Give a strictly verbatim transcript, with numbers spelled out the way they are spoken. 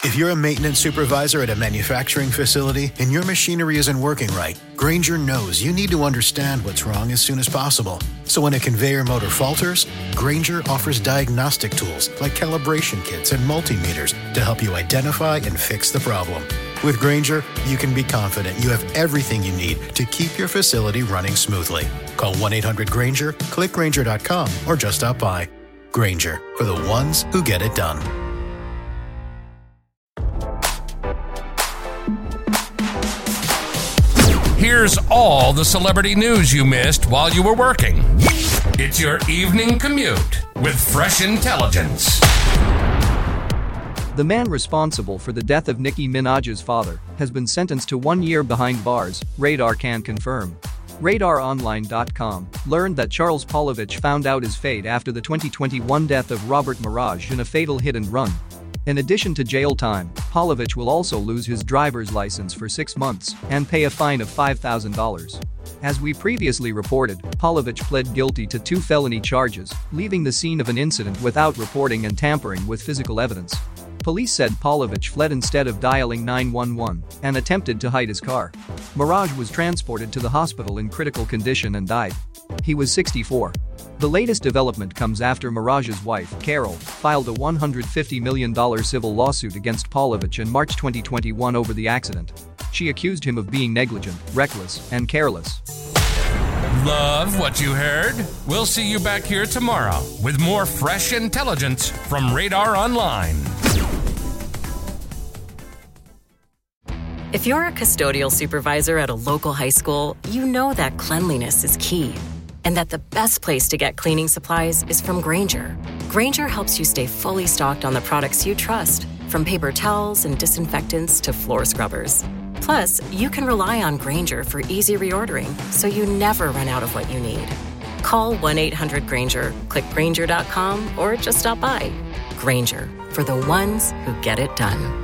If you're a maintenance supervisor at a manufacturing facility and your machinery isn't working right, Grainger knows you need to understand what's wrong as soon as possible. So when a conveyor motor falters, Grainger offers diagnostic tools like calibration kits and multimeters to help you identify and fix the problem. With Grainger, you can be confident you have everything you need to keep your facility running smoothly. Call one eight hundred Grainger, click Grainger dot com, or just stop by. Grainger, for the ones who get it done. Here's all the celebrity news you missed while you were working. It's your evening commute with Fresh Intelligence. The man responsible for the death of Nicki Minaj's father has been sentenced to one year behind bars, Radar can confirm. Radar Online dot com learned that Charles Polovich found out his fate after the twenty twenty-one death of Robert Mirage in a fatal hit-and-run. In addition to jail time, Polovich will also lose his driver's license for six months and pay a fine of five thousand dollars. As we previously reported, Polovich pled guilty to two felony charges, leaving the scene of an incident without reporting and tampering with physical evidence. Police said Polovich fled instead of dialing nine one one and attempted to hide his car. Mirage was transported to the hospital in critical condition and died. He was sixty-four. The latest development comes after Mirage's wife, Carol, filed a one hundred fifty million dollars civil lawsuit against Polovich in March twenty twenty-one over the accident. She accused him of being negligent, reckless, and careless. Love what you heard? We'll see you back here tomorrow with more fresh intelligence from Radar Online. If you're a custodial supervisor at a local high school, you know that cleanliness is key, and that the best place to get cleaning supplies is from Grainger. Grainger helps you stay fully stocked on the products you trust, from paper towels and disinfectants to floor scrubbers. Plus, you can rely on Grainger for easy reordering, so you never run out of what you need. Call one eight hundred Grainger, click Grainger dot com, or just stop by. Grainger, for the ones who get it done.